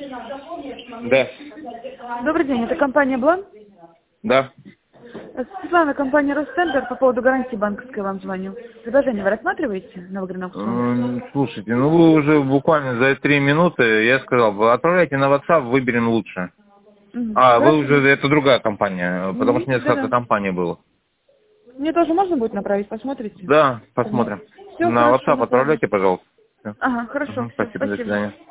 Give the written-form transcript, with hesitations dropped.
Да. Добрый день, это компания «Блан». Да. Светлана, компания «Росцентр», по поводу гарантии банковской вам звоню. Предложение вы рассматриваете на выигранном аукционе? Слушайте, ну вы уже буквально за 3 минуты, я сказал, вы отправляйте на WhatsApp, выберем лучше. Вы уже, это другая компания, потому что несколько компаний было. Мне тоже можно будет направить, посмотрите? Да, посмотрим. Все, На хорошо, WhatsApp отправляйте, пожалуйста. Всё. Ага, хорошо. Спасибо, до свидания.